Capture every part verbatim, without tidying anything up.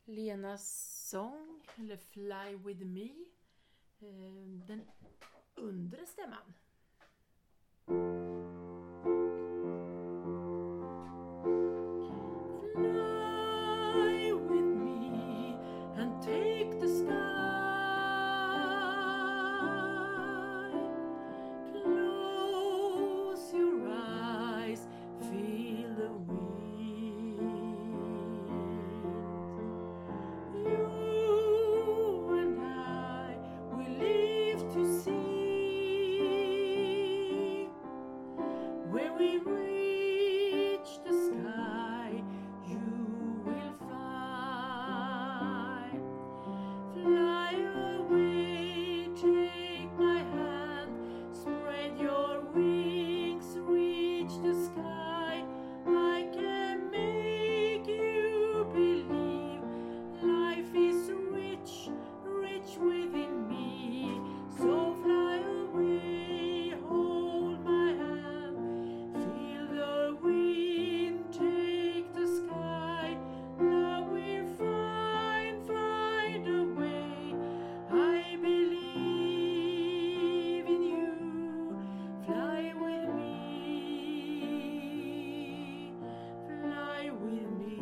Lenas sång, eller Fly with me, den undre stämman. Fly with me and take the sky. Close your eyes, feel the wind. You and I will live to see. When we reach the sky, you will fly. Fly away, take my hand, spread your wings, reach the sky. I can make you believe life is rich, rich within me. So fly away, hold my hand, feel the wind, take the sky. Love will find, find a way. I believe in you. Fly with me, fly with me.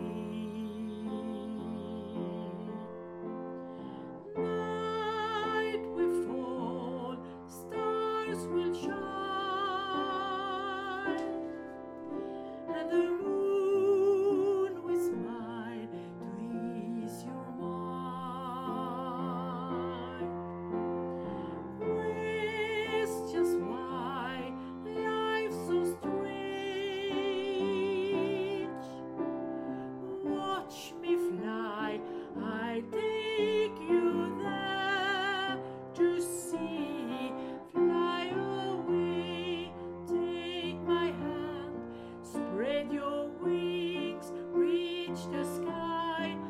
Night will fall, stars will shine, and the moon will smile to ease your mind. Questions why life's so strange. Watch me fly, I take you there to see. Fly away, take my hand, spread your wings, reach the sky.